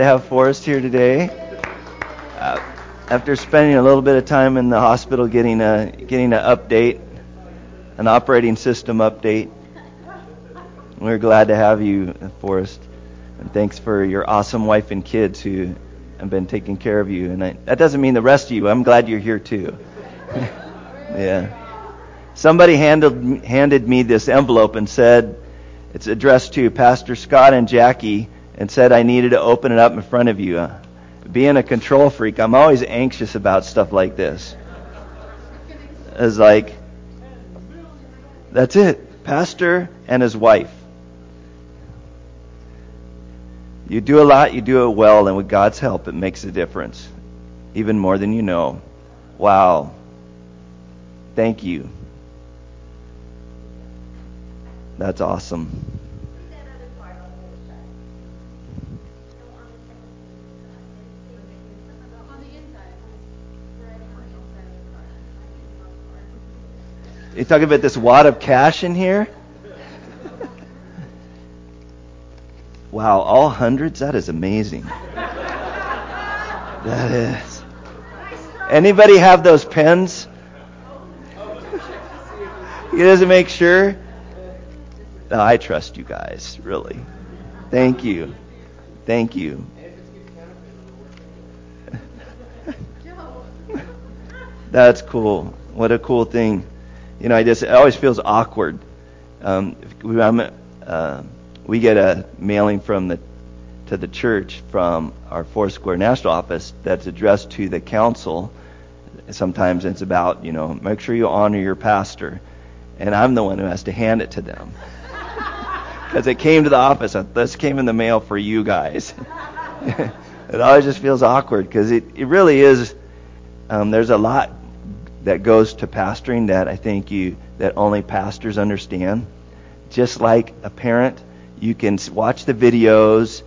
To have Forrest here today. After spending a little bit of time in the hospital getting an update, an operating system update, we're glad to have you, Forrest. And thanks for your awesome wife and kids who have been taking care of you. And that doesn't mean the rest of you. I'm glad you're here too. Yeah. Somebody handed me this envelope and said it's addressed to Pastor Scott and Jackie, and said I needed to open it up in front of you. Being a control freak, I'm always anxious about stuff like this. It's like, that's it. Pastor and his wife. You do a lot, you do it well, and with God's help, it makes a difference. Even more than you know. Wow. Thank you. That's awesome. You talking about this wad of cash in here? Wow, all hundreds? That is amazing. That is. Anybody have those pens? You guys make sure? No, I trust you guys, really. Thank you. Thank you. That's cool. What a cool thing. You know, it always feels awkward. We get a mailing to the church from our Foursquare National office that's addressed to the council. Sometimes it's about, make sure you honor your pastor. And I'm the one who has to hand it to them. Because it came to the office. This came in the mail for you guys. It always just feels awkward because it really is. There's a lot that goes to pastoring that I think that only pastors understand. Just like a parent, you can watch the videos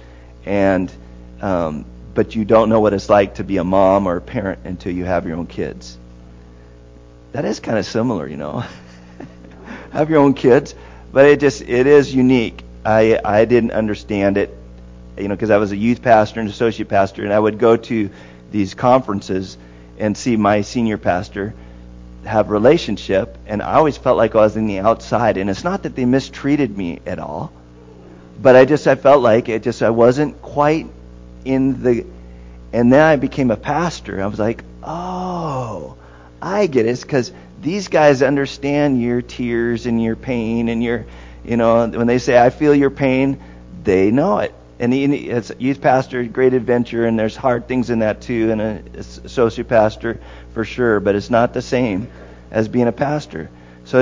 but you don't know what it's like to be a mom or a parent until you have your own kids. That is kind of similar, Have your own kids, but it is unique. I didn't understand it, because I was a youth pastor and associate pastor, and I would go to these conferences and see my senior pastor have relationship, and I always felt like I was in the outside. And it's not that they mistreated me at all, but I felt like I wasn't quite in the. And then I became a pastor. I was like, oh, I get it. It's because these guys understand your tears and your pain and your, when they say I feel your pain, they know it. And as a youth pastor, great adventure, and there's hard things in that too, and an associate pastor for sure, but it's not the same as being a pastor. So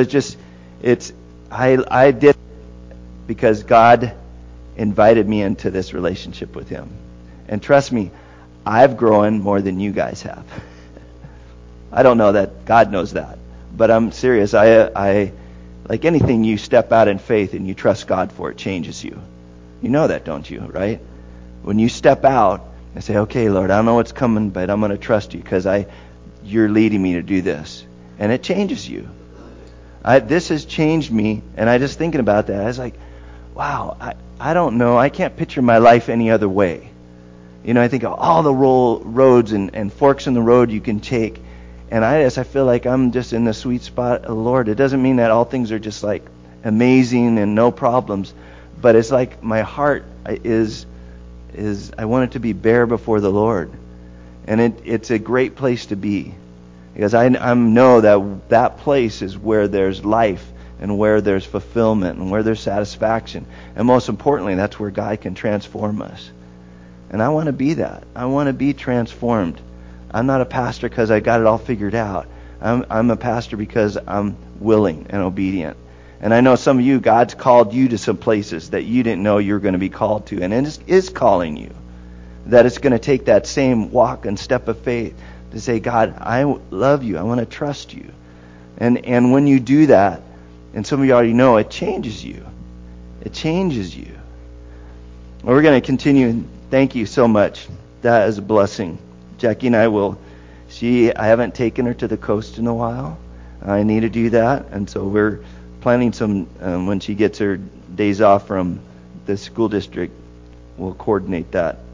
I did it because God invited me into this relationship with Him. And trust me, I've grown more than you guys have. I don't know that. God knows that. But I'm serious. I like anything, you step out in faith and you trust God for, it changes you. You know that, don't you, right? When you step out and say, okay, Lord, I don't know what's coming, but I'm going to trust you because you're leading me to do this. And it changes you. This has changed me, and I just thinking about that, I was like, wow, I don't know. I can't picture my life any other way. I think of all the roads and forks in the road you can take. And I feel like I'm just in the sweet spot of the Lord. It doesn't mean that all things are just like amazing and no problems. But it's like my heart is I want it to be bare before the Lord. And it's a great place to be. Because I know that place is where there's life and where there's fulfillment and where there's satisfaction. And most importantly, that's where God can transform us. And I want to be that. I want to be transformed. I'm not a pastor because I got it all figured out. I'm a pastor because I'm willing and obedient. And I know some of you, God's called you to some places that you didn't know you were going to be called to. And it is calling you. That it's going to take that same walk and step of faith to say, God, I love you. I want to trust you. And when you do that, and some of you already know, it changes you. It changes you. Well, we're going to continue. Thank you so much. That is a blessing. Jackie and I I haven't taken her to the coast in a while. I need to do that. And so we're planning some, when she gets her days off from the school district, we'll coordinate that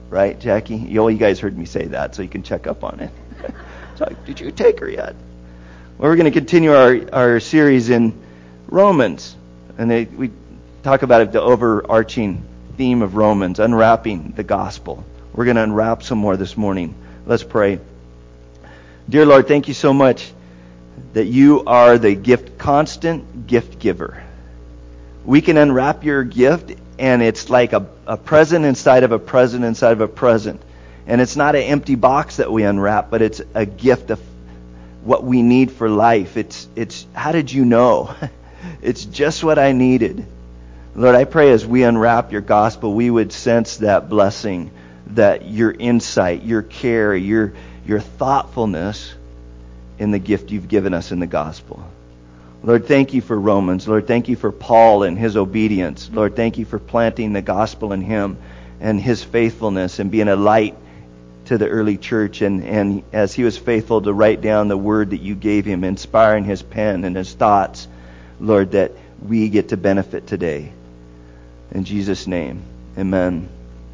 right, Jackie? You guys heard me say that, so you can check up on it. It's like, did you take her yet? Well, we're going to continue our series in Romans. And we talk about it, the overarching theme of Romans, unwrapping the gospel. We're going to unwrap some more this morning. Let's pray. Dear Lord, thank you so much that you are the constant gift giver. We can unwrap your gift, and it's like a present inside of a present inside of a present. And it's not an empty box that we unwrap, but it's a gift of what we need for life. It's how did you know? It's just what I needed. Lord, I pray as we unwrap your gospel, we would sense that blessing, that your insight, your care, your thoughtfulness in the gift you've given us in the gospel. Lord, thank you for Romans. Lord, thank you for Paul and his obedience. Lord, thank you for planting the gospel in him and his faithfulness and being a light to the early church. And as he was faithful to write down the word that you gave him, inspiring his pen and his thoughts, Lord, that we get to benefit today. In Jesus' name, amen.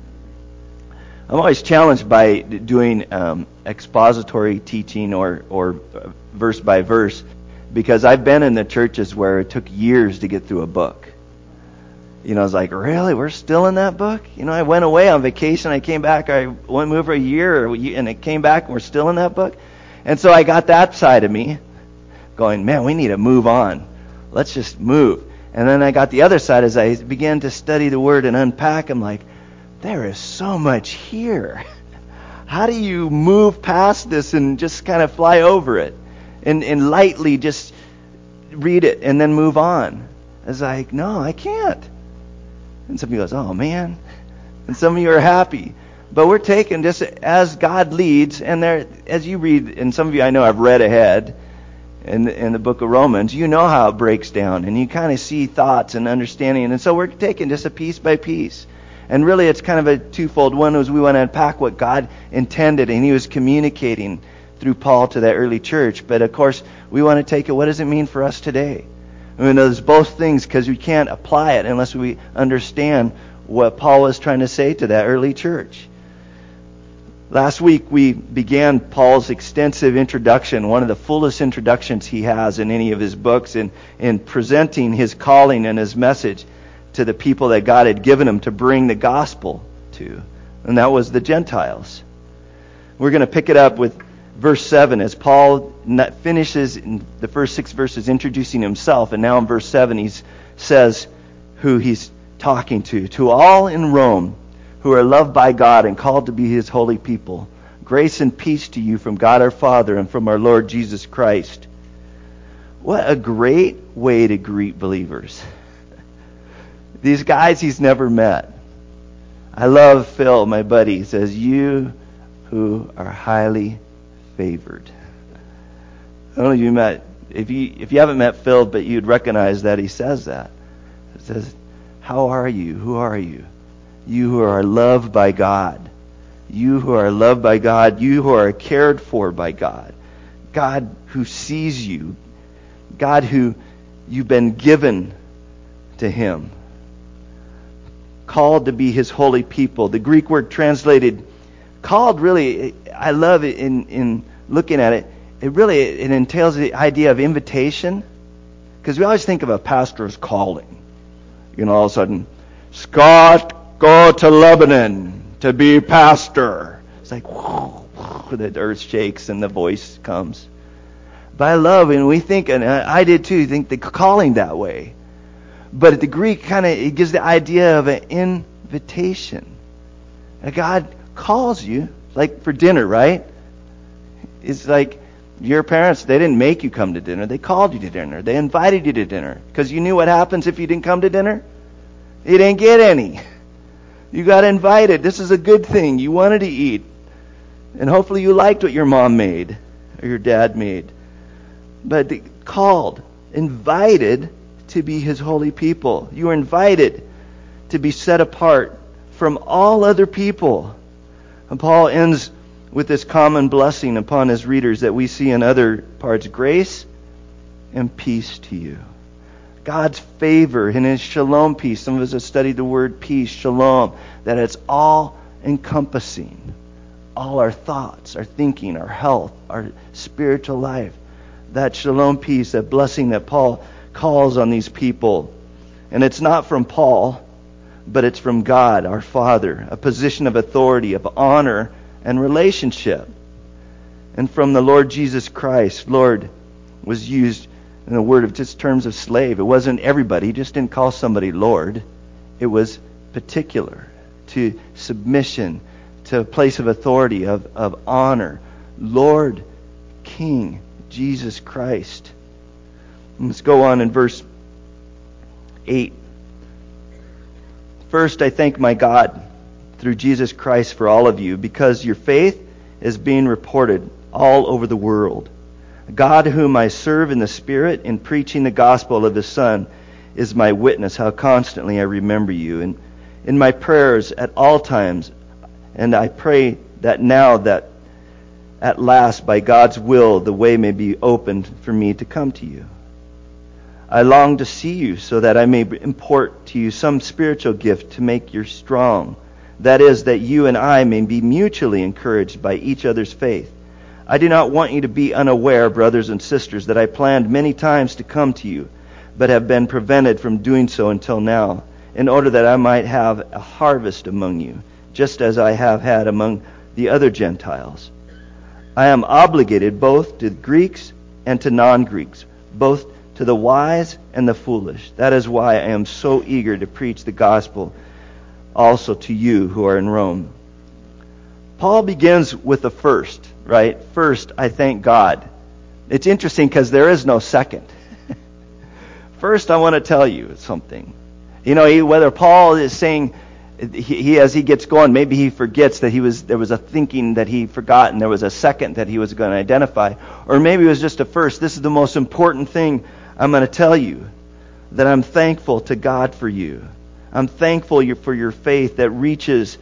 I'm always challenged by doing expository teaching or verse by verse, because I've been in the churches where it took years to get through a book. I was like, really? We're still in that book? I went away on vacation. I came back. I went over a year, and it came back, and we're still in that book. And so I got that side of me going, man, we need to move on. Let's just move. And then I got the other side as I began to study the Word and unpack. I'm like, there is so much here. How do you move past this and just kind of fly over it? And lightly just read it and then move on. I was like, no, I can't. And some of you goes, oh man. And some of you are happy. But we're taking just as God leads, and there, as you read, and some of you I know I've read ahead in the book of Romans, you know how it breaks down, and you kind of see thoughts and understanding. And so we're taking just a piece by piece. And really it's kind of a twofold. One was we want to unpack what God intended, and he was communicating through Paul to that early church. But of course, we want to take it, what does it mean for us today? There's both things, because we can't apply it unless we understand what Paul was trying to say to that early church. Last week, we began Paul's extensive introduction, one of the fullest introductions he has in any of his books, in presenting his calling and his message to the people that God had given him to bring the gospel to. And that was the Gentiles. We're going to pick it up with verse 7 as Paul finishes in the first 6 verses introducing himself. And now in verse 7 he says who he's talking to. To all in Rome who are loved by God and called to be his holy people, grace and peace to you from God our Father and from our Lord Jesus Christ. What a great way to greet believers. These guys he's never met. I love Phil, my buddy. He says, you who are highly favored. I don't know if you met, if you haven't met Phil, but you'd recognize that he says that. It says, how are you? Who are you? You who are loved by God. You who are loved by God. You who are cared for by God. God who sees you. God who you've been given to him. Called to be his holy people. The Greek word translated called, really, I love it in looking at it. It entails the idea of invitation. Because we always think of a pastor's calling. All of a sudden, Scott, go to Lebanon to be pastor. It's like, whoo, the earth shakes and the voice comes. But I love, and we think, and I did too, think the calling that way. But the Greek it gives the idea of an invitation. And God calls you, like for dinner, right? It's like your parents, they didn't make you come to dinner. They called you to dinner. They invited you to dinner. Because you knew what happens if you didn't come to dinner? You didn't get any. You got invited. This is a good thing. You wanted to eat. And hopefully you liked what your mom made or your dad made. But called, invited to be his holy people. You were invited to be set apart from all other people. And Paul ends with this common blessing upon his readers that we see in other parts. Grace and peace to you. God's favor and his shalom peace. Some of us have studied the word peace, shalom, that it's all encompassing all our thoughts, our thinking, our health, our spiritual life. That shalom peace, that blessing that Paul calls on these people. And it's not from Paul, but it's from God, our Father, a position of authority, of honor, and relationship. And from the Lord Jesus Christ. Lord was used in the word of just terms of slave. It wasn't everybody. He just didn't call somebody Lord. It was particular to submission, to a place of authority, of honor. Lord, King, Jesus Christ. Let's go on in verse 8. First, I thank my God through Jesus Christ for all of you, because your faith is being reported all over the world. God, whom I serve in the Spirit in preaching the gospel of His Son, is my witness how constantly I remember you. And in my prayers at all times, and I pray that now that at last by God's will the way may be opened for me to come to you. I long to see you so that I may impart to you some spiritual gift to make you strong. That is, that you and I may be mutually encouraged by each other's faith. I do not want you to be unaware, brothers and sisters, that I planned many times to come to you, but have been prevented from doing so until now, in order that I might have a harvest among you, just as I have had among the other Gentiles. I am obligated both to Greeks and to non-Greeks, both to the wise and the foolish. That is why I am so eager to preach the gospel also to you who are in Rome. Paul begins with the first, right? First, I thank God. It's interesting because there is no second. First, I want to tell you something. You know, whether Paul is saying, he as he gets going, maybe he forgets that there was a thinking that he forgot, and there was a second that he was going to identify, or maybe it was just a first. This is the most important thing I'm going to tell you, that I'm thankful to God for you. I'm thankful for your faith that reaches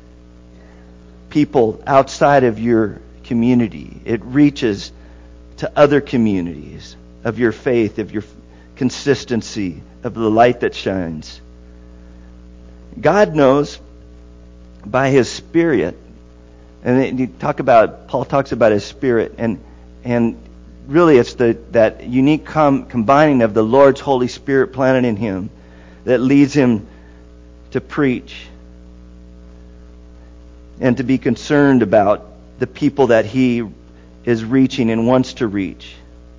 people outside of your community. It reaches to other communities of your faith, of your consistency, of the light that shines. God knows by His Spirit, and Paul talks about His Spirit, and really it's that unique combining of the Lord's Holy Spirit planted in Him that leads him to preach and to be concerned about the people that he is reaching and wants to reach.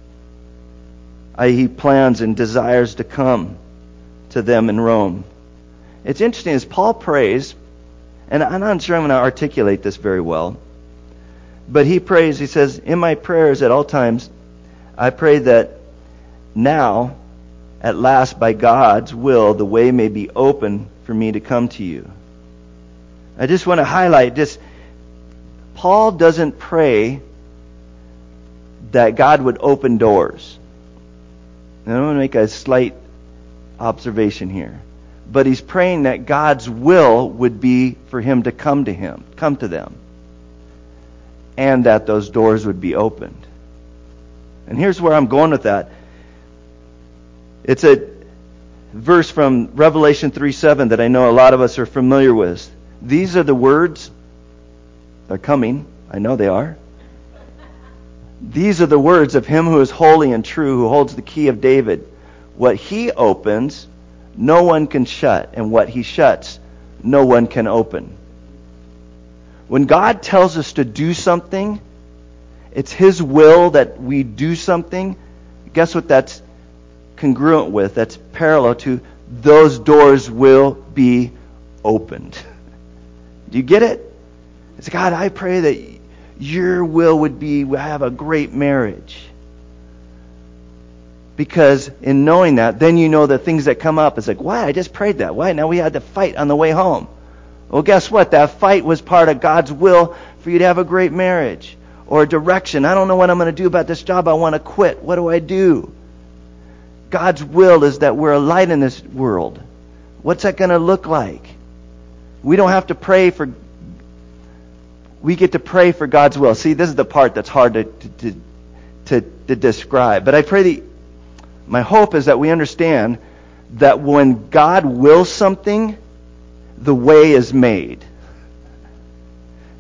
He plans and desires to come to them in Rome. It's interesting, as Paul prays, and I'm not sure I'm going to articulate this very well, but he prays, he says, in my prayers at all times, I pray that now, at last, by God's will, the way may be open for me to come to you. I just want to highlight this. Paul doesn't pray that God would open doors. And I'm going to make a slight observation here. But he's praying that God's will would be for him to come to them. And that those doors would be opened. And here's where I'm going with that. It's a verse from Revelation 3:7 that I know a lot of us are familiar with. These are the words. They're coming. I know they are. These are the words of Him who is holy and true, who holds the key of David. What He opens, no one can shut, and what He shuts, no one can open. When God tells us to do something, it's His will that we do something. Guess what that's congruent with? That's parallel to those doors will be opened. Do you get it? It's God, I pray that your will would be we have a great marriage. Because in knowing that, then you know the things that come up. It's like, why? I just prayed that. Why? Now we had to fight on the way home. Well, guess what? That fight was part of God's will for you to have a great marriage. Or direction. I don't know what I'm going to do about this job. I want to quit. What do I do? God's will is that we're a light in this world. What's that going to look like? We don't have to pray for... We get to pray for God's will. See, this is the part that's hard to describe. But I pray that... My hope is that we understand that when God wills something, the way is made.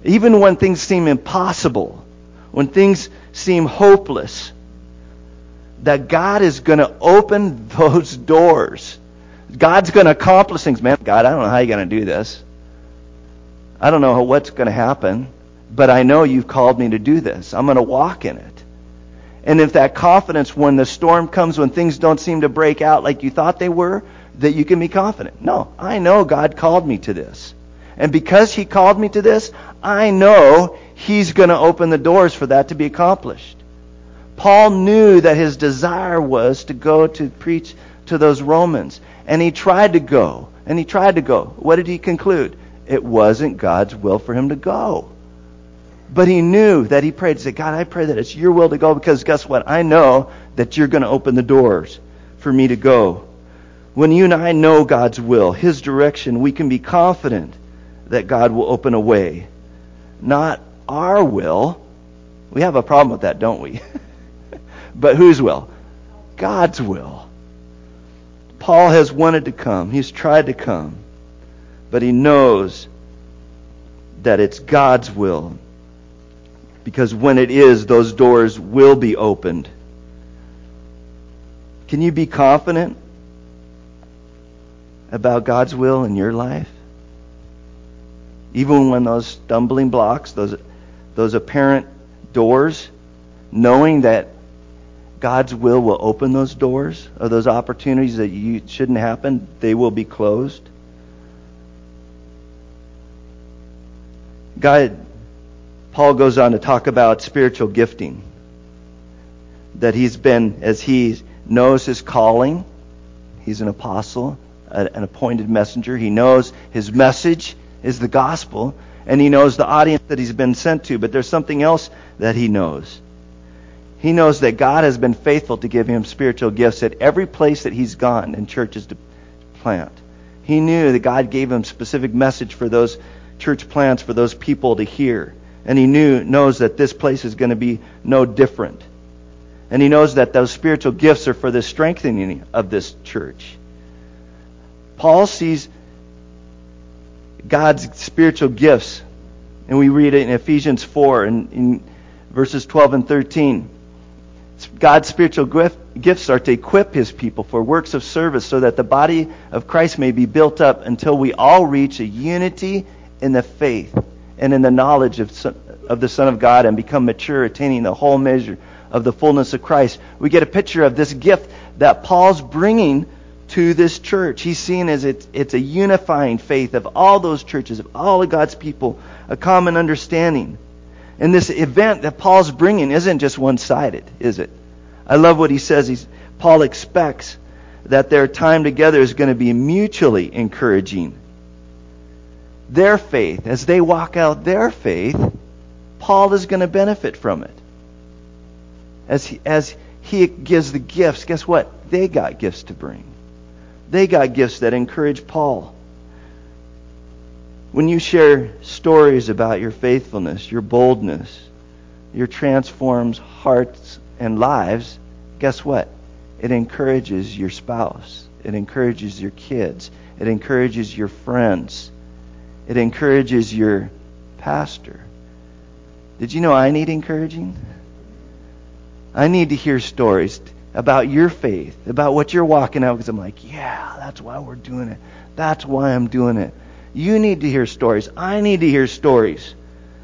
Even when things seem impossible, when things seem hopeless, that God is going to open those doors. God's going to accomplish things. Man, God, I don't know how you're going to do this. I don't know what's going to happen, but I know you've called me to do this. I'm going to walk in it. And if that confidence, when the storm comes, when things don't seem to break out like you thought they were, that you can be confident. No, I know God called me to this. And because He called me to this, I know He's going to open the doors for that to be accomplished. Paul knew that his desire was to go to preach to those Romans. And he tried to go. And he tried to go. What did he conclude? It wasn't God's will for him to go. But he knew that he prayed. He said, God, I pray that it's your will to go, because guess what? I know that you're going to open the doors for me to go. When you and I know God's will, His direction, we can be confident that God will open a way. Not our will. We have a problem with that, don't we? But whose will? God's will. Paul has wanted to come. He's tried to come. But he knows that it's God's will. Because when it is, those doors will be opened. Can you be confident about God's will in your life? Even when those stumbling blocks, those apparent doors, knowing that God's will open those doors, or those opportunities that you shouldn't happen, they will be closed. Paul goes on to talk about spiritual gifting. That he's been, as he knows his calling, he's an apostle, an appointed messenger. He knows his message is the gospel, and he knows the audience that he's been sent to. But there's something else that he knows. He knows that God has been faithful to give him spiritual gifts at every place that he's gone and churches to plant. He knew that God gave him specific message for those church plants, for those people to hear. And he knows that this place is going to be no different. And he knows that those spiritual gifts are for the strengthening of this church. Paul sees God's spiritual gifts, and we read it in Ephesians 4 and in verses 12 and 13. God's spiritual gifts are to equip His people for works of service, so that the body of Christ may be built up until we all reach a unity in the faith and in the knowledge of the Son of God, and become mature, attaining the whole measure of the fullness of Christ. We get a picture of this gift that Paul's bringing to this church. He's seen as it's a unifying faith of all those churches, of all of God's people, a common understanding. And this event that Paul's bringing isn't just one-sided, is it? I love what he says. Paul expects that their time together is going to be mutually encouraging. Their faith, as they walk out their faith, Paul is going to benefit from it. As he gives the gifts, guess what? They got gifts to bring. They got gifts that encourage Paul. When you share stories about your faithfulness, your boldness, your transforms hearts and lives, guess what? It encourages your spouse. It encourages your kids. It encourages your friends. It encourages your pastor. Did you know I need encouraging? I need to hear stories about your faith, about what you're walking out, because I'm like, yeah, that's why we're doing it. That's why I'm doing it. You need to hear stories. I need to hear stories.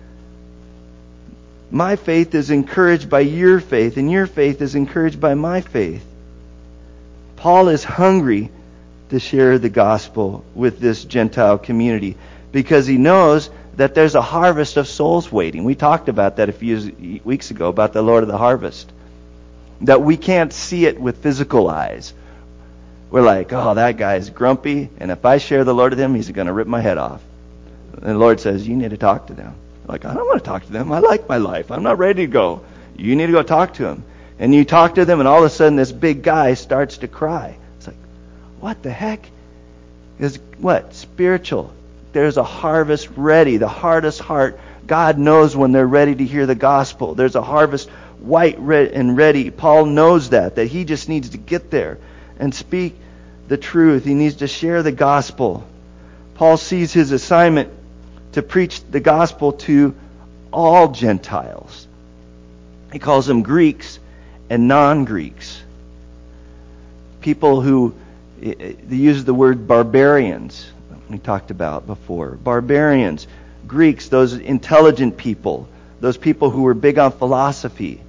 My faith is encouraged by your faith, and your faith is encouraged by my faith. Paul is hungry to share the gospel with this Gentile community because he knows that there's a harvest of souls waiting. We talked about that a few weeks ago, about the Lord of the harvest. That we can't see it with physical eyes. We're like, oh, that guy's grumpy, and if I share the Lord with him, he's going to rip my head off. And the Lord says, you need to talk to them. I'm like, I don't want to talk to them. I like my life. I'm not ready to go. You need to go talk to him. And you talk to them, and all of a sudden this big guy starts to cry. It's like, what the heck? Is what? Spiritual. There's a harvest ready. The hardest heart. God knows when they're ready to hear the gospel. There's a harvest white and ready. Paul knows that he just needs to get there and speak the truth. He needs to share the gospel. Paul sees his assignment to preach the gospel to all Gentiles. He calls them Greeks and non-Greeks. People who, they use the word barbarians, we talked about before. Barbarians, Greeks, those intelligent people, those people who were big on philosophy.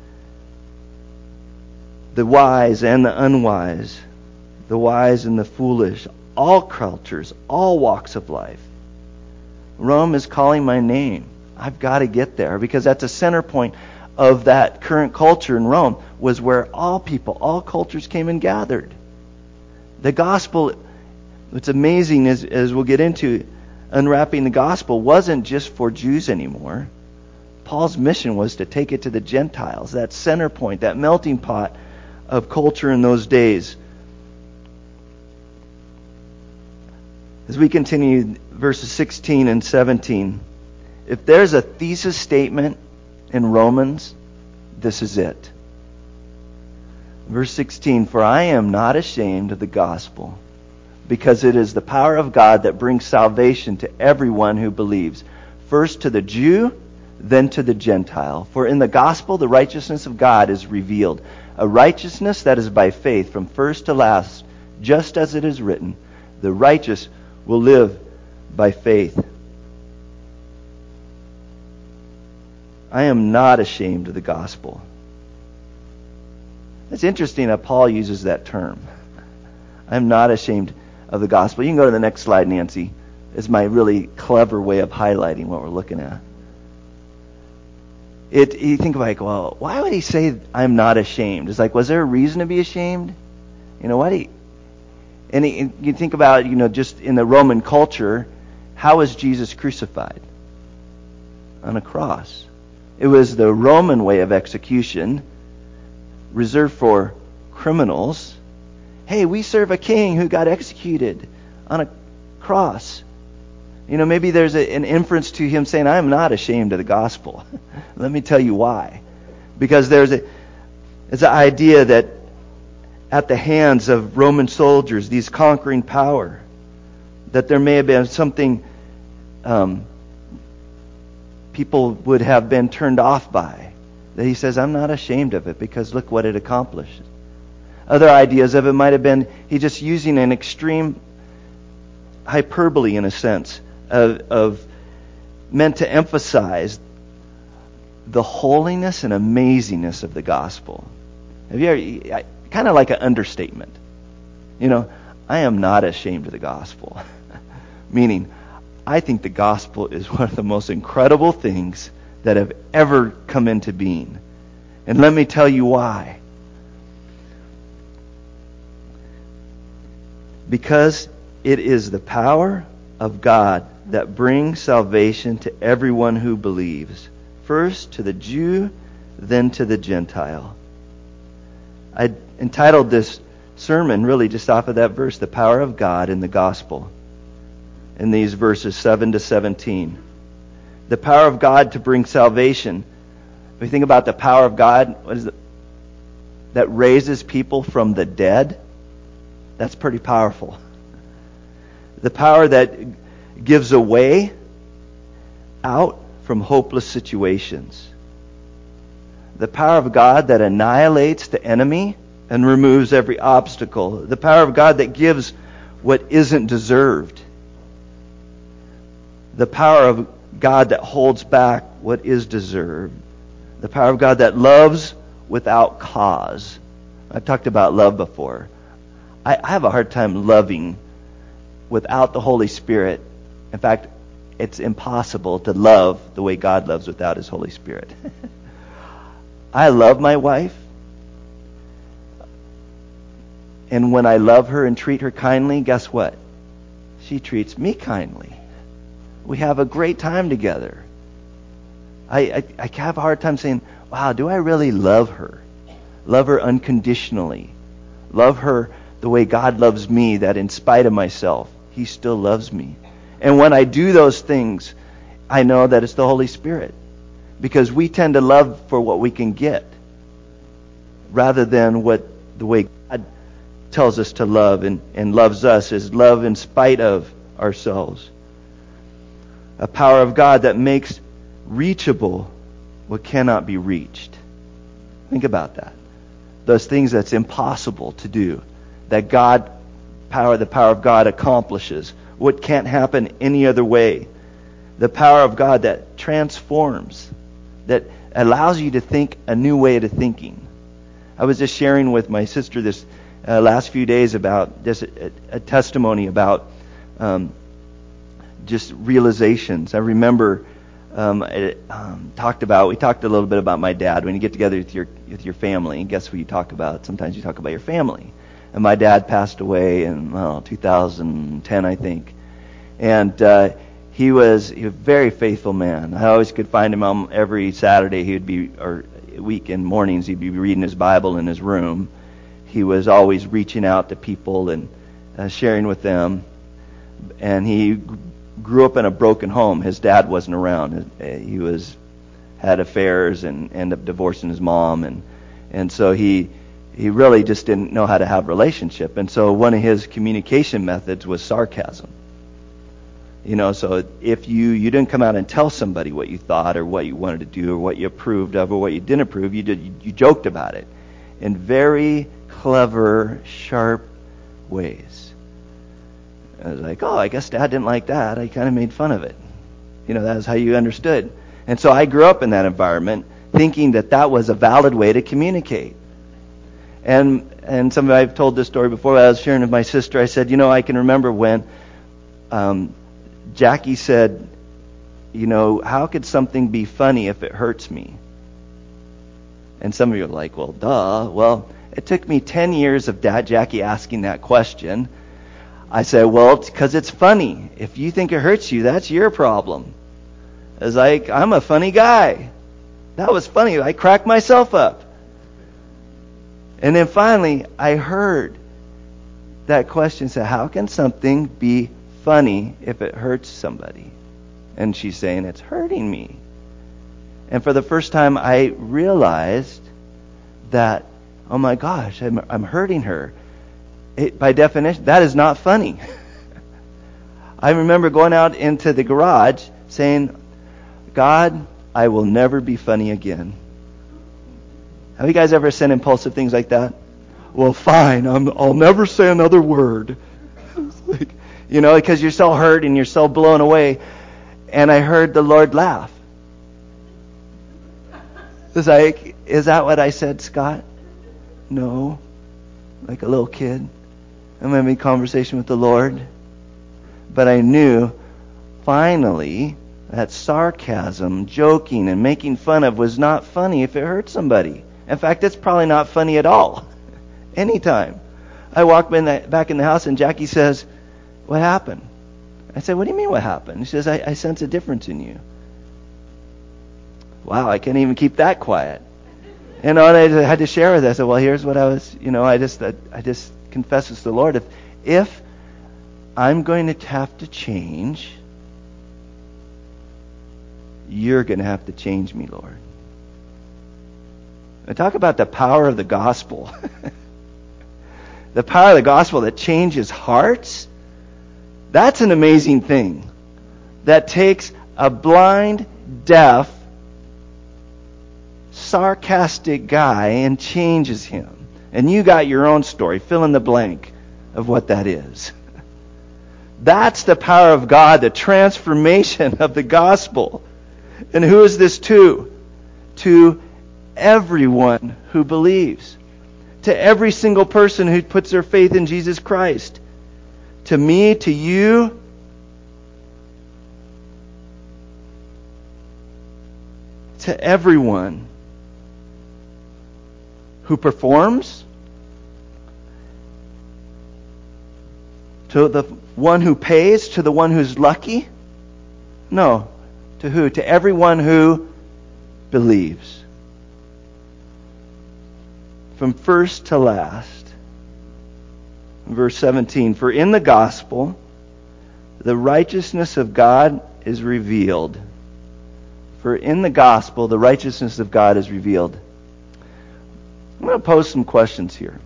The wise and the unwise, the wise and the foolish, all cultures, all walks of life. Rome is calling my name. I've got to get there, because that's a center point of that current culture in Rome, was where all people, all cultures came and gathered. The gospel, what's amazing is, as we'll get into, unwrapping the gospel wasn't just for Jews anymore. Paul's mission was to take it to the Gentiles, that center point, that melting pot of culture in those days. As we continue verses 16 and 17, if there's a thesis statement in Romans, this is it. Verse 16, for I am not ashamed of the gospel, because it is the power of God that brings salvation to everyone who believes, first to the Jew, then to the Gentile. For in the gospel the righteousness of God is revealed, a righteousness that is by faith from first to last, just as it is written, the righteous will live by faith. I am not ashamed of the gospel. It's interesting that Paul uses that term. I'm not ashamed of the gospel. You can go to the next slide, Nancy. It's my really clever way of highlighting what we're looking at. You think like, well, why would he say I'm not ashamed? It's like, was there a reason to be ashamed? You know, and you think about, just in the Roman culture, how was Jesus crucified? On a cross. It was the Roman way of execution, reserved for criminals. Hey, we serve a king who got executed on a cross. Maybe there's an inference to him saying, I'm not ashamed of the gospel. Let me tell you why. Because it's an idea that at the hands of Roman soldiers, these conquering power, that there may have been something people would have been turned off by. That he says, I'm not ashamed of it, because look what it accomplished. Other ideas of it might have been he just using an extreme hyperbole, in a sense, of meant to emphasize the holiness and amazingness of the gospel. Have you ever, kind of like an understatement. I am not ashamed of the gospel. Meaning, I think the gospel is one of the most incredible things that have ever come into being. And let me tell you why. Because it is the power of God that brings salvation to everyone who believes. First to the Jew, then to the Gentile. I entitled this sermon really just off of that verse, the power of God in the gospel. In these verses 7 to 17. The power of God to bring salvation. If we think about the power of God, what is it? That raises people from the dead. That's pretty powerful. The power that gives a way out from hopeless situations. The power of God that annihilates the enemy and removes every obstacle. The power of God that gives what isn't deserved. The power of God that holds back what is deserved. The power of God that loves without cause. I've talked about love before. I have a hard time loving without the Holy Spirit. In fact, it's impossible to love the way God loves without His Holy Spirit. I love my wife. And when I love her and treat her kindly, guess what? She treats me kindly. We have a great time together. I have a hard time saying, wow, do I really love her? Love her unconditionally. Love her the way God loves me, that in spite of myself, He still loves me. And when I do those things, I know that it's the Holy Spirit. Because we tend to love for what we can get, rather than the way God tells us to love and loves us is love in spite of ourselves. A power of God that makes reachable what cannot be reached. Think about that. Those things that's impossible to do, that the power of God accomplishes. What can't happen any other way. The power of God that transforms, that allows you to think a new way to thinking. I was just sharing with my sister this last few days about just a testimony about just realizations. I remember we talked a little bit about my dad. When you get together with your family, and guess what you talk about? Sometimes you talk about your family. And my dad passed away in 2010, I think. And he was a very faithful man. I always could find him every Saturday. Or weekend mornings, he'd be reading his Bible in his room. He was always reaching out to people and sharing with them. And he grew up in a broken home. His dad wasn't around. He had affairs and ended up divorcing his mom, and so he really just didn't know how to have a relationship. And so one of his communication methods was sarcasm. So if you didn't come out and tell somebody what you thought or what you wanted to do or what you approved of or what you didn't approve, you joked about it in very clever, sharp ways. I was like, I guess Dad didn't like that. I kind of made fun of it. That was how you understood. And so I grew up in that environment thinking that was a valid way to communicate. And I've told this story before. I was sharing with my sister. I said, I can remember when Jackie said, how could something be funny if it hurts me? And some of you are like, well, duh. Well, it took me 10 years of Jackie asking that question. I said, well, because it's funny. If you think it hurts you, that's your problem. I was like, I'm a funny guy. That was funny. I cracked myself up. And then finally, I heard that question say, how can something be funny if it hurts somebody? And she's saying, it's hurting me. And for the first time, I realized that, oh my gosh, I'm hurting her. By definition, that is not funny. I remember going out into the garage saying, God, I will never be funny again. Have you guys ever said impulsive things like that? Well, fine, I'll never say another word. Because you're so hurt and you're so blown away. And I heard the Lord laugh. It's like, is that what I said, Scott? No. Like a little kid. I'm having a conversation with the Lord. But I knew, finally, that sarcasm, joking, and making fun of was not funny if it hurt somebody. In fact, it's probably not funny at all. Anytime. I walked back in the house and Jackie says, what happened? I said, what do you mean what happened? She says, I sense a difference in you. Wow, I can't even keep that quiet. And I had to share with her. I said, well, here's what I was, I just confess this to the Lord. If I'm going to have to change, you're going to have to change me, Lord. I talk about the power of the gospel. The power of the gospel that changes hearts. That's an amazing thing. That takes a blind, deaf, sarcastic guy and changes him. And you got your own story. Fill in the blank of what that is. That's the power of God, the transformation of the gospel. And who is this to? To everyone who believes. To every single person who puts their faith in Jesus Christ. To me, to you. To everyone who performs. To the one who pays, to the one who's lucky? No. To who? To everyone who believes. From first to last. Verse 17, for in the gospel, the righteousness of God is revealed. For in the gospel, the righteousness of God is revealed. I'm going to pose some questions here.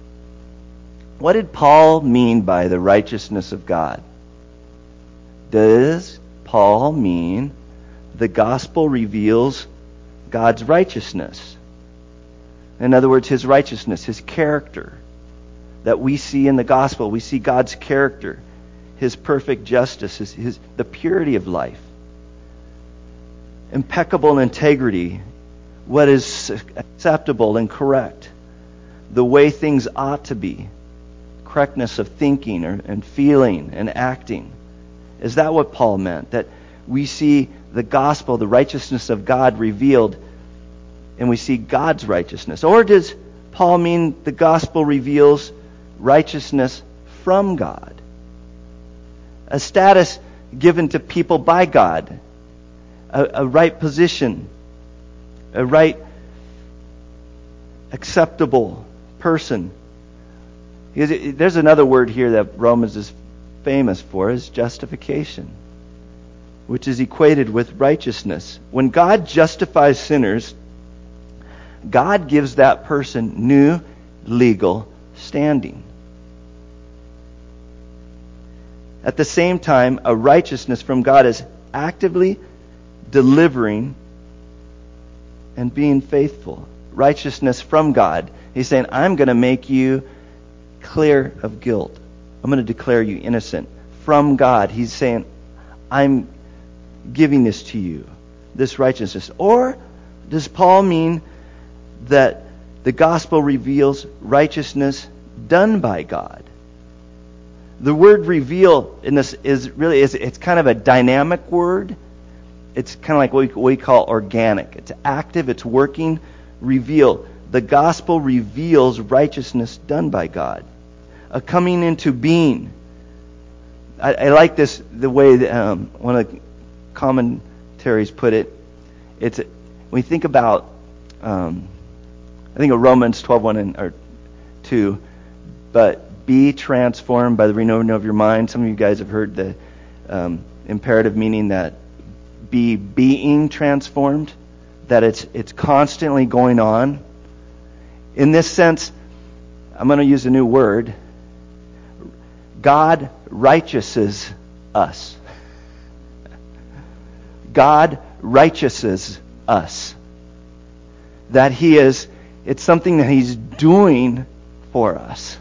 What did Paul mean by the righteousness of God? Does Paul mean the gospel reveals God's righteousness? In other words, his righteousness, his character that we see in the gospel. We see God's character, his perfect justice, the purity of life, impeccable integrity, what is acceptable and correct, the way things ought to be, correctness of thinking and feeling and acting. Is that what Paul meant? That we see the gospel, the righteousness of God revealed, and we see God's righteousness? Or does Paul mean the gospel reveals righteousness from God? A status given to people by God, a right position, a right acceptable person. There's another word here that Romans is famous for, is justification, which is equated with righteousness. When God justifies sinners, God gives that person new legal standing. At the same time, a righteousness from God is actively delivering and being faithful. Righteousness from God. He's saying, I'm going to make you clear of guilt. I'm going to declare you innocent from God. He's saying, I'm giving this to you, this righteousness. Or does Paul mean that the gospel reveals righteousness done by God? The word reveal in this it's kind of a dynamic word. It's kind of like what we call organic. It's active, it's working. Reveal. The gospel reveals righteousness done by God. A coming into being. I like this, the way that, one of the commentaries put it. It's when we think about, I think of Romans 12:1 or 2, but be transformed by the renewing of your mind. Some of you guys have heard the imperative meaning that being transformed, that it's constantly going on. In this sense, I'm going to use a new word. God righteouses us. God righteouses us. That it's something that He's doing for us.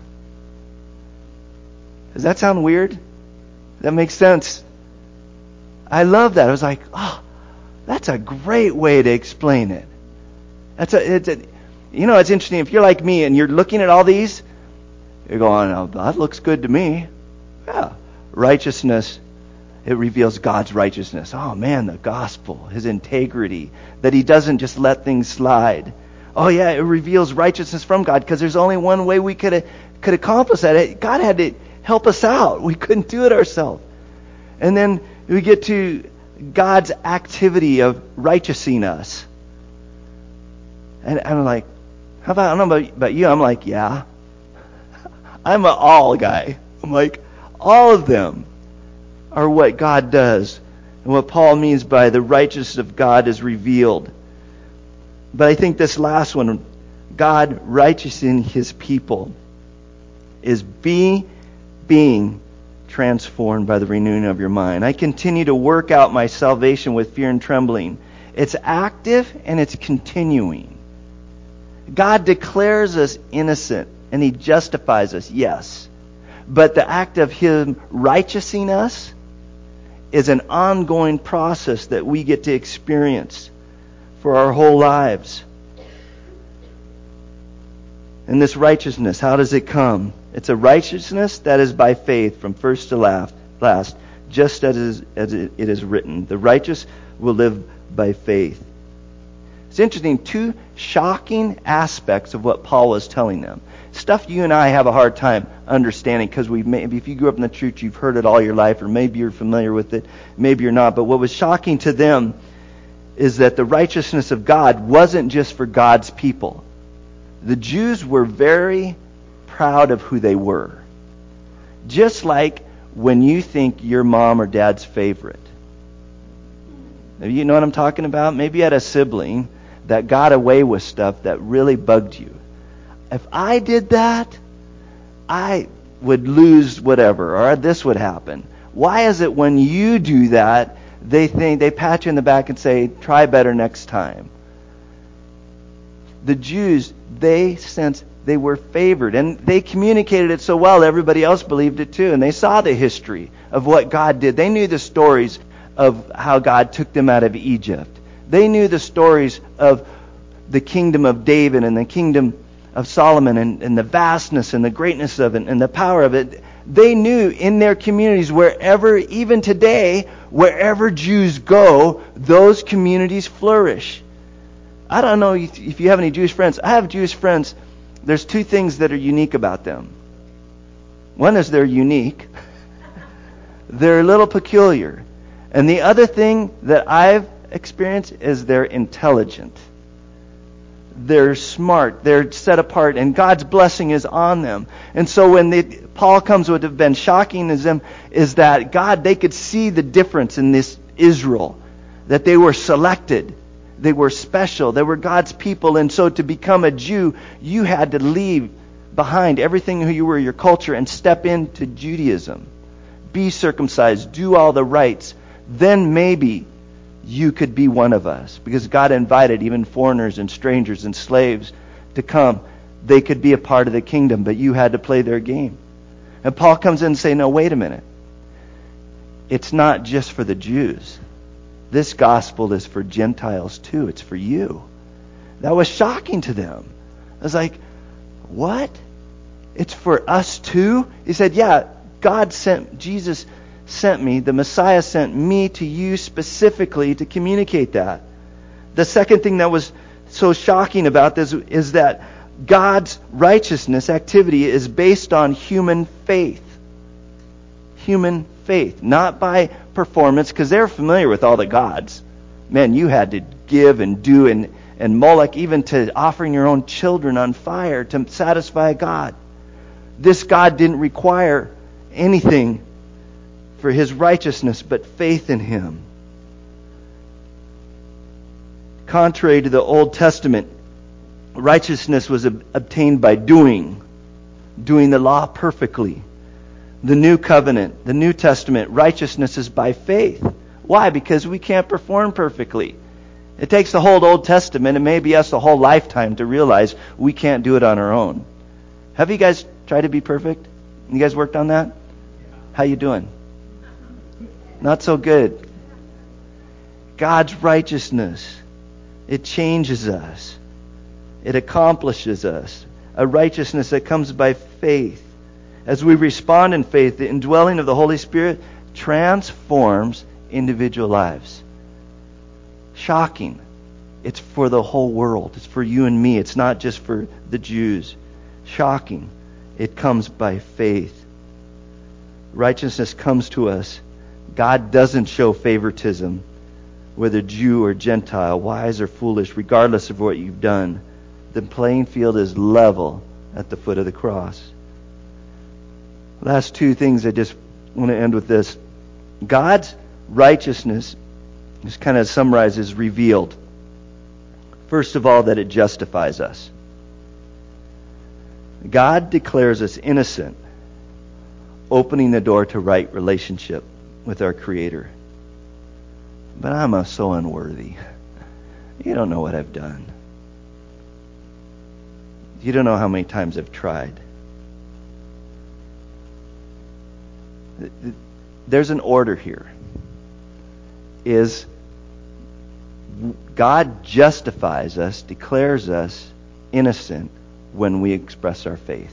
Does that sound weird? That makes sense. I love that. I was like, oh, that's a great way to explain it. It's interesting. If you're like me and you're looking at all these, you're going, oh, that looks good to me. Yeah. Righteousness, it reveals God's righteousness. Oh man, the gospel, His integrity, that He doesn't just let things slide. Oh yeah, it reveals righteousness from God, because there's only one way we could accomplish that. God had to help us out. We couldn't do it ourselves. And then we get to God's activity of righteousing us. And I'm like, I don't know about you, I'm like, yeah. I'm an all guy. I'm like, all of them are what God does. And what Paul means by the righteousness of God is revealed. But I think this last one, God righteousing His people, is being transformed by the renewing of your mind. I continue to work out my salvation with fear and trembling. It's active and it's continuing. God declares us innocent and He justifies us, yes. But the act of Him righteousing us is an ongoing process that we get to experience for our whole lives. And this righteousness, how does it come? It's a righteousness that is by faith from first to last, just as it is written. The righteous will live by faith. It's interesting, two shocking aspects of what Paul was telling them. Stuff you and I have a hard time understanding, because maybe if you grew up in the church, you've heard it all your life, or maybe you're familiar with it, maybe you're not. But what was shocking to them is that the righteousness of God wasn't just for God's people. The Jews were very proud of who they were. Just like when you think your mom or dad's favorite. You know what I'm talking about? Maybe you had a sibling that got away with stuff that really bugged you. If I did that, I would lose whatever, or this would happen. Why is it when you do that they pat you in the back and say, try better next time. The Jews, they sensed they were favored, and they communicated it so well everybody else believed it too, and they saw the history of what God did. They knew the stories of how God took them out of Egypt. They knew the stories of the kingdom of David and the kingdom of Solomon and the vastness and the greatness of it and the power of it. They knew in their communities, wherever, even today, wherever Jews go, those communities flourish. I don't know if you have any Jewish friends. I have Jewish friends. There's two things that are unique about them. One is they're unique. They're a little peculiar. And the other thing that I've experienced is they're intelligent. They're smart. They're set apart. And God's blessing is on them. And so when Paul comes, what would have been shocking to them is that God, they could see the difference in this Israel. That they were selected. They were special. They were God's people. And so to become a Jew, you had to leave behind everything who you were, your culture, and step into Judaism. Be circumcised. Do all the rites. Then maybe you could be one of us. Because God invited even foreigners and strangers and slaves to come. They could be a part of the kingdom, but you had to play their game. And Paul comes in and says, no, wait a minute. It's not just for the Jews. This gospel is for Gentiles too. It's for you. That was shocking to them. I was like, what? It's for us too? He said, yeah, Jesus sent me, the Messiah sent me to you specifically to communicate that. The second thing that was so shocking about this is that God's righteousness activity is based on human faith. Human faith, not by performance, because they're familiar with all the gods. Man, you had to give and do, and Moloch, even to offering your own children on fire to satisfy God. This God didn't require anything for his righteousness, but faith in him. Contrary to the Old Testament, righteousness was obtained by doing the law perfectly. The New Covenant, the New Testament, righteousness is by faith. Why? Because we can't perform perfectly. It takes the whole Old Testament and maybe us a whole lifetime to realize we can't do it on our own. Have you guys tried to be perfect? You guys worked on that? How you doing? Not so good. God's righteousness, it changes us. It accomplishes us. A righteousness that comes by faith. As we respond in faith, the indwelling of the Holy Spirit transforms individual lives. Shocking. It's for the whole world. It's for you and me. It's not just for the Jews. Shocking. It comes by faith. Righteousness comes to us. God doesn't show favoritism, whether Jew or Gentile, wise or foolish, regardless of what you've done. The playing field is level at the foot of the cross. Last two things I just want to end with this. God's righteousness, just kind of summarizes, revealed. First of all, that it justifies us. God declares us innocent, opening the door to right relationship with our Creator. But I'm so unworthy. You don't know what I've done. You don't know how many times I've tried. There's an order here. Is God justifies us, declares us innocent when we express our faith.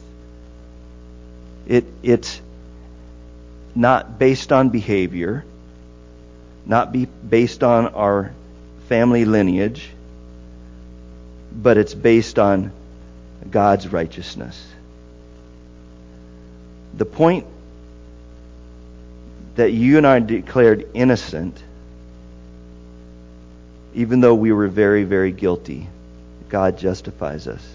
It's not based on behavior, not based on our family lineage, but it's based on God's righteousness. The point that you and I are declared innocent, even though we were very, very guilty, God justifies us.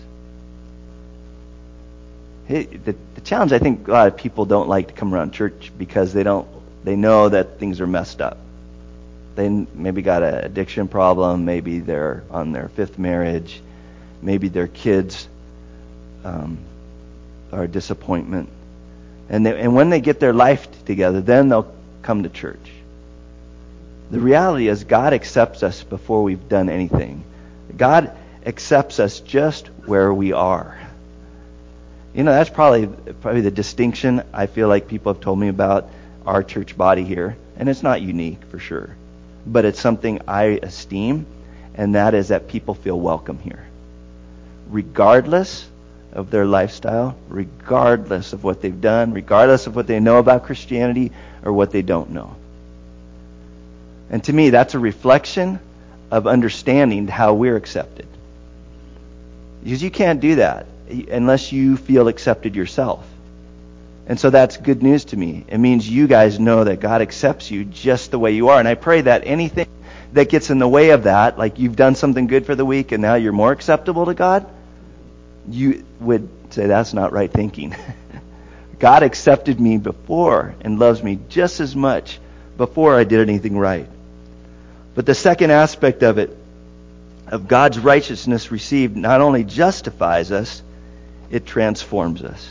The challenge, I think a lot of people don't like to come around church because they know that things are messed up. They maybe got an addiction problem, maybe they're on their fifth marriage, maybe their kids are a disappointment. And when they get their life together, then they'll come to church. The reality is God accepts us before we've done anything. God accepts us just where we are. That's probably the distinction I feel like people have told me about our church body here. And it's not unique for sure. But it's something I esteem, and that is that people feel welcome here. Regardless of their lifestyle, regardless of what they've done, regardless of what they know about Christianity or what they don't know. And to me, that's a reflection of understanding how we're accepted. Because you can't do that unless you feel accepted yourself. And so that's good news to me. It means you guys know that God accepts you just the way you are. And I pray that anything that gets in the way of that, like you've done something good for the week and now you're more acceptable to God, you would say that's not right thinking. God accepted me before and loves me just as much before I did anything right. But the second aspect of it, of God's righteousness received, not only justifies us, it transforms us.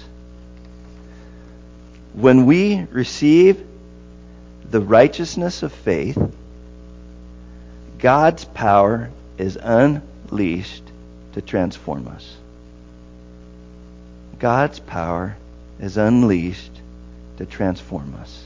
When we receive the righteousness of faith, God's power is unleashed to transform us. God's power is unleashed to transform us.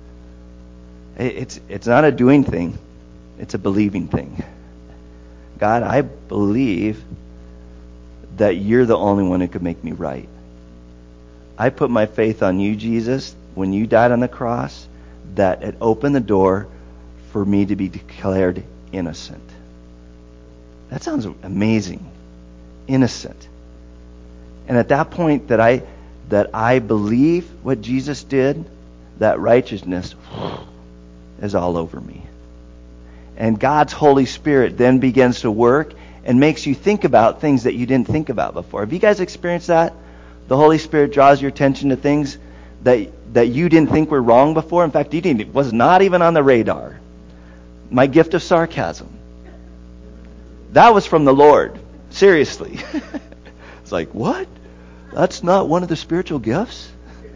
It's not a doing thing. It's a believing thing. God, I believe that you're the only one who could make me right. I put my faith on you, Jesus, when you died on the cross, that it opened the door for me to be declared innocent. That sounds amazing. Innocent. And at that point that I believe what Jesus did, that righteousness is all over me. And God's Holy Spirit then begins to work and makes you think about things that you didn't think about before. Have you guys experienced that? The Holy Spirit draws your attention to things that you didn't think were wrong before. In fact, it was not even on the radar. My gift of sarcasm. That was from the Lord. Seriously. It's like, what? That's not one of the spiritual gifts?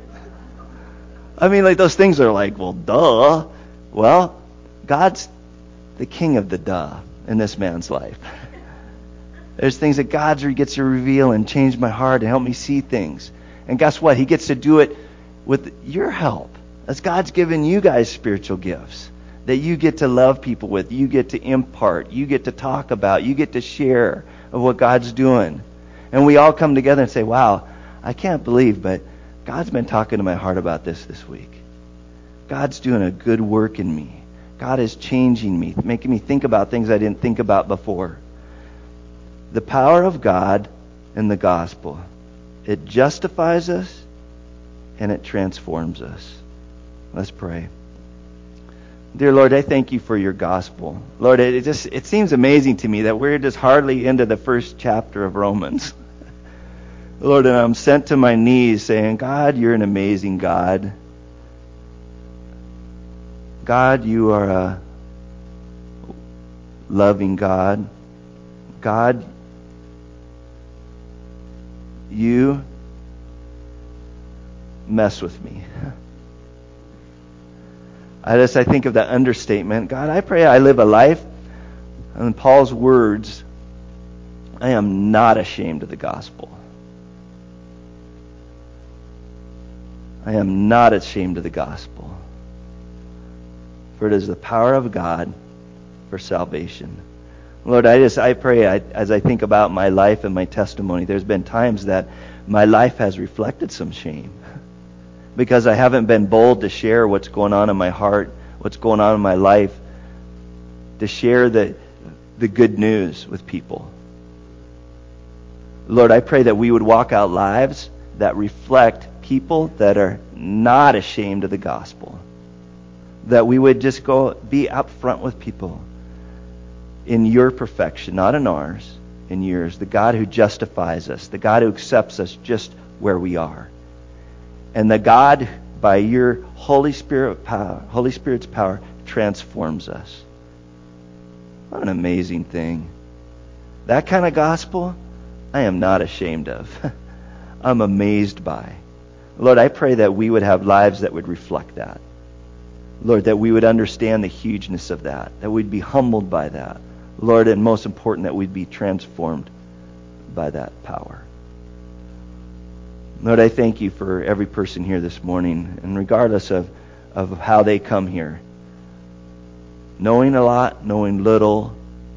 I mean, like those things are like, well, duh. Well, God's the king of the duh in this man's life. There's things that God gets to reveal and change my heart and help me see things. And guess what? He gets to do it with your help. As God's given you guys spiritual gifts that you get to love people with, you get to impart, you get to talk about, you get to share of what God's doing. And we all come together and say, wow, I can't believe, but God's been talking to my heart about this week. God's doing a good work in me. God is changing me, making me think about things I didn't think about before. The power of God in the gospel. It justifies us and it transforms us. Let's pray. Dear Lord, I thank you for your gospel. Lord, it seems amazing to me that we're just hardly into the first chapter of Romans. Lord, and I'm sent to my knees saying, God, you're an amazing God. God, you are a loving God. God, you mess with me. I think of that understatement. God, I pray I live a life, in Paul's words, I am not ashamed of the gospel. I am not ashamed of the gospel. For it is the power of God for salvation. Lord, I pray as I think about my life and my testimony, there's been times that my life has reflected some shame because I haven't been bold to share what's going on in my heart, what's going on in my life, to share the good news with people. Lord, I pray that we would walk out lives that reflect people that are not ashamed of the gospel. That we would just go be up front with people in your perfection, not in ours, in yours. The God who justifies us, the God who accepts us just where we are. And the God, by your Holy Spirit's power, transforms us. What an amazing thing. That kind of gospel, I am not ashamed of. I'm amazed by. Lord, I pray that we would have lives that would reflect that. Lord, that we would understand the hugeness of that we'd be humbled by that. Lord, and most important, that we'd be transformed by that power. Lord, I thank you for every person here this morning, and regardless of how they come here, knowing a lot, knowing little,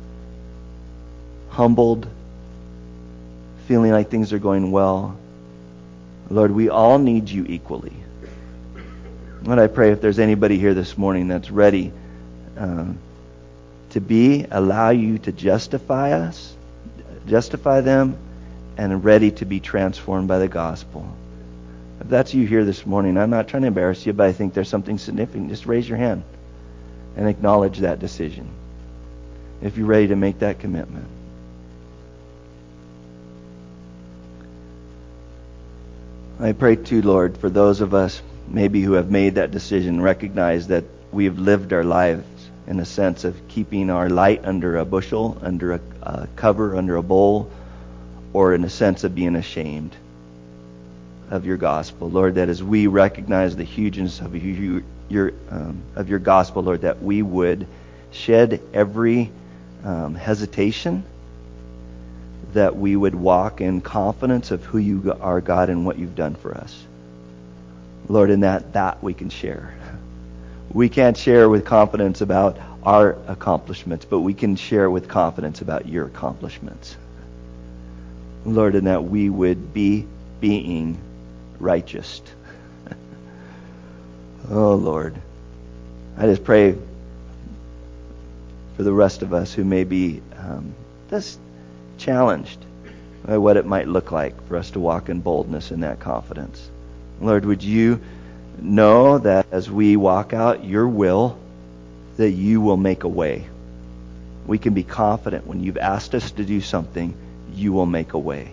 humbled, feeling like things are going well. Lord, we all need you equally. Lord, I pray if there's anybody here this morning that's ready to allow you to justify them, and ready to be transformed by the gospel. If that's you here this morning, I'm not trying to embarrass you, but I think there's something significant. Just raise your hand and acknowledge that decision if you're ready to make that commitment. I pray too, Lord, for those of us maybe who have made that decision, recognize that we have lived our lives in a sense of keeping our light under a bushel, under a cover, under a bowl, or in a sense of being ashamed of your gospel. Lord, that as we recognize the hugeness of your gospel, Lord, that we would shed every hesitation, that we would walk in confidence of who you are, God, and what you've done for us. Lord, in that we can share. We can't share with confidence about our accomplishments, but we can share with confidence about your accomplishments. Lord, in that we would be being righteous. Oh, Lord. I just pray for the rest of us who may be just challenged by what it might look like for us to walk in boldness and that confidence. Lord, would you know that as we walk out your will, that you will make a way. We can be confident when you've asked us to do something, you will make a way.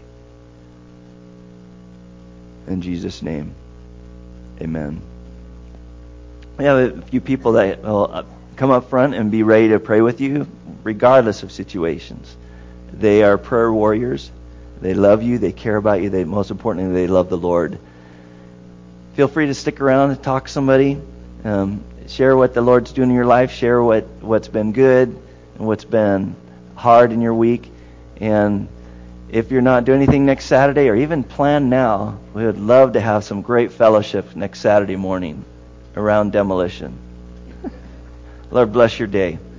In Jesus' name, amen. We have a few people that will come up front and be ready to pray with you, regardless of situations. They are prayer warriors. They love you. They care about you. Most importantly, they love the Lord. Feel free to stick around and talk to somebody. Share what the Lord's doing in your life. Share what's been good and what's been hard in your week. And if you're not doing anything next Saturday, or even plan now, we would love to have some great fellowship next Saturday morning around demolition. Lord, bless your day.